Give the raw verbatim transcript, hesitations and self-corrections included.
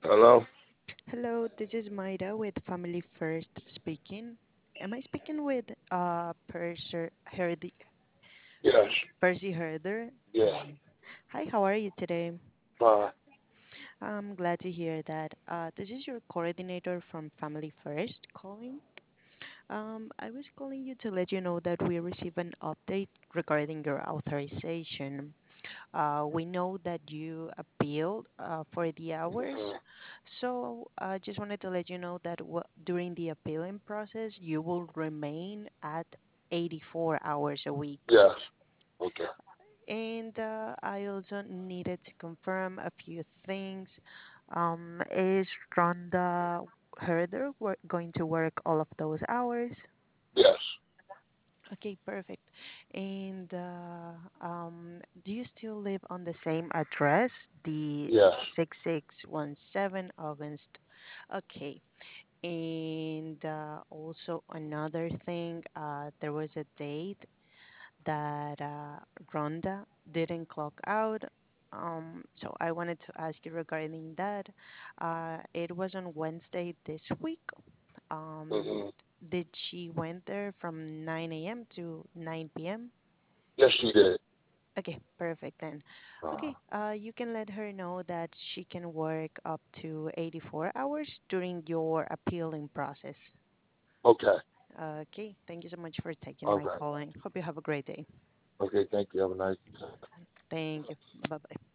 Hello? Hello, this is Mayra with Family First speaking. Am I speaking with uh Percy Herdy, Yes. Percy Herder? Yeah. Hi, how are you today? Fine. I'm glad to hear that. Uh, this is your coordinator from Family First calling. Um, I was calling you to let you know that we received an update regarding your authorization. Uh, we know that you appealed uh, for the hours, Mhm. so I just wanted to let you know that w- during the appealing process, you will remain at eighty-four hours a week. Yes. Okay. And uh, I also needed to confirm a few things. Um, is Rhonda Herder wor- going to work all of those hours? Yes. Okay, perfect. And uh, um, do you still live on the same address, the Yes. six six one seven August? Okay. And uh, also another thing, uh, there was a date that uh, Rhonda didn't clock out. Um, so I wanted to ask you regarding that. Uh, it was on Wednesday this week. Um, hmm did she went there from nine a m to nine p m? Yes, she did. Okay, perfect then. Uh, Okay, uh, you can let her know that she can work up to eighty-four hours during your appealing process. okay. Okay, thank you so much for taking my Okay. call and hope you have a great day. Okay. Thank you. Have a nice day. Thank you. Bye bye.